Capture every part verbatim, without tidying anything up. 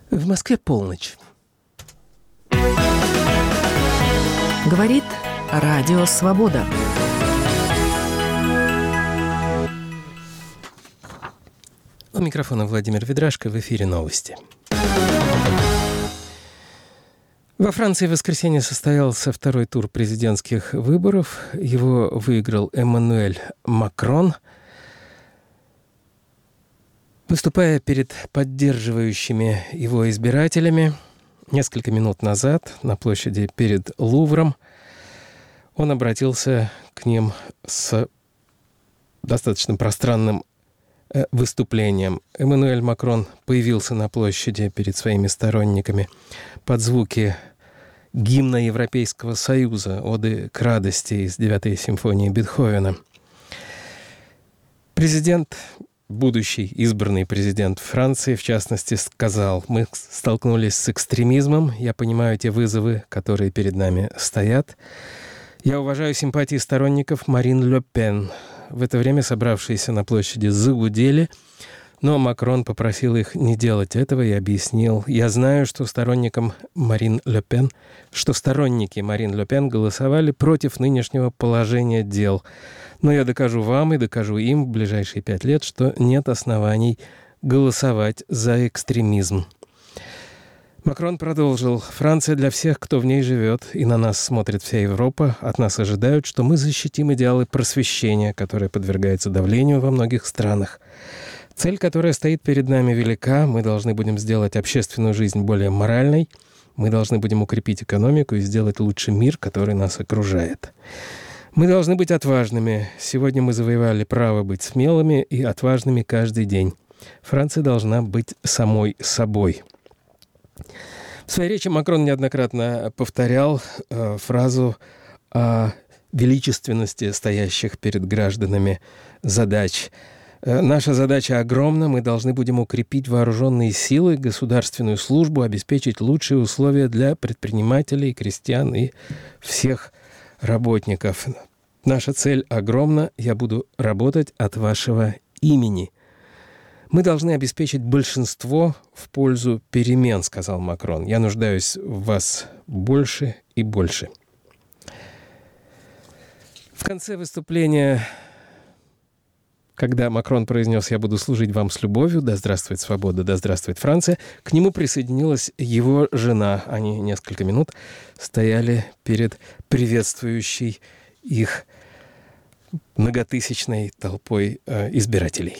В Москве полночь. Говорит Радио Свобода. У микрофона Владимир Ведрашко, в эфире новости. Во Франции в воскресенье состоялся второй тур президентских выборов. Его выиграл Эммануэль Макрон. Выступая перед поддерживающими его избирателями несколько минут назад на площади перед Лувром, он обратился к ним с достаточно пространным выступлением. Эммануэль Макрон появился на площади перед своими сторонниками под звуки гимна Европейского Союза, оды к радости из девятой симфонии Бетховена. Президент, будущий избранный президент Франции, в частности, сказал: «Мы столкнулись с экстремизмом, я понимаю те вызовы, которые перед нами стоят. Я уважаю симпатии сторонников Марин Ле Пен». В это время собравшиеся на площади загудели, но Макрон попросил их не делать этого и объяснил: «Я знаю, что сторонникам Марин Ле Пен, что сторонники Марин Ле Пен голосовали против нынешнего положения дел. Но я докажу вам и докажу им в ближайшие пять лет, что нет оснований голосовать за экстремизм». Макрон продолжил: «Франция для всех, кто в ней живет, и на нас смотрит вся Европа. От нас ожидают, что мы защитим идеалы просвещения, которые подвергаются давлению во многих странах. Цель, которая стоит перед нами, велика. Мы должны будем сделать общественную жизнь более моральной. Мы должны будем укрепить экономику и сделать лучше мир, который нас окружает. Мы должны быть отважными. Сегодня мы завоевали право быть смелыми и отважными каждый день. Франция должна быть самой собой». В своей речи Макрон неоднократно повторял э, фразу о величественности стоящих перед гражданами задач. Э, «Наша задача огромна, мы должны будем укрепить вооруженные силы, государственную службу, обеспечить лучшие условия для предпринимателей, крестьян и всех работников. Наша цель огромна, я буду работать от вашего имени. Мы должны обеспечить большинство в пользу перемен», — сказал Макрон. «Я нуждаюсь в вас больше и больше». В конце выступления, когда Макрон произнес: «Я буду служить вам с любовью, да здравствует свобода, да здравствует Франция», к нему присоединилась его жена. Они несколько минут стояли перед приветствующей их многотысячной толпой э, избирателей.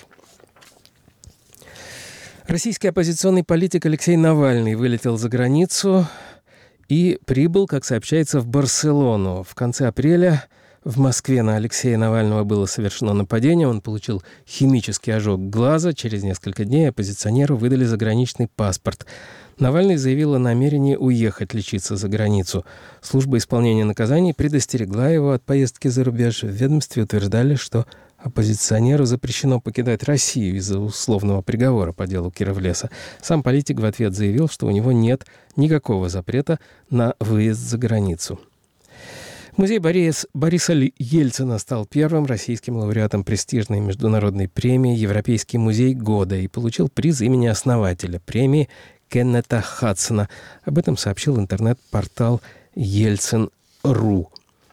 Российский оппозиционный политик Алексей Навальный вылетел за границу и прибыл, как сообщается, в Барселону. В конце апреля в Москве на Алексея Навального было совершено нападение. Он получил химический ожог глаза. Через несколько дней оппозиционеру выдали заграничный паспорт. Навальный заявил о намерении уехать лечиться за границу. Служба исполнения наказаний предостерегла его от поездки за рубеж. В ведомстве утверждали, что оппозиционеру запрещено покидать Россию из-за условного приговора по делу Кировлеса. Сам политик в ответ заявил, что у него нет никакого запрета на выезд за границу. Музей Борис, Бориса Ельцина стал первым российским лауреатом престижной международной премии «Европейский музей года» и получил приз имени основателя премии Кеннета Хадсона. Об этом сообщил интернет-портал Ельцин точка ру.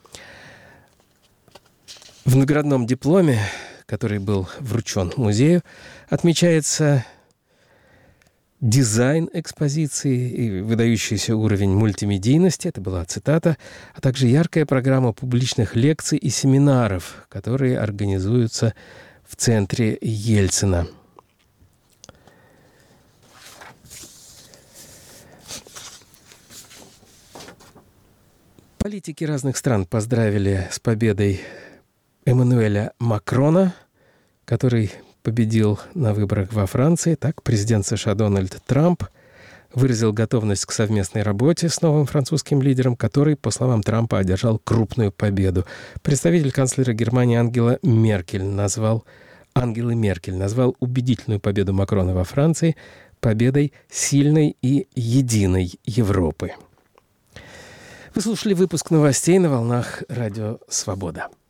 В наградном дипломе, который был вручен музею, отмечается дизайн экспозиции и выдающийся уровень мультимедийности, это была цитата, а также яркая программа публичных лекций и семинаров, которые организуются в центре Ельцина. Политики разных стран поздравили с победой Эммануэля Макрона, который победил на выборах во Франции. Так, президент США Дональд Трамп выразил готовность к совместной работе с новым французским лидером, который, по словам Трампа, одержал крупную победу. Представитель канцлера Германии Ангела Меркель назвал, Ангелы Меркель назвал убедительную победу Макрона во Франции победой сильной и единой Европы. Вы слушали выпуск новостей на волнах Радио Свобода.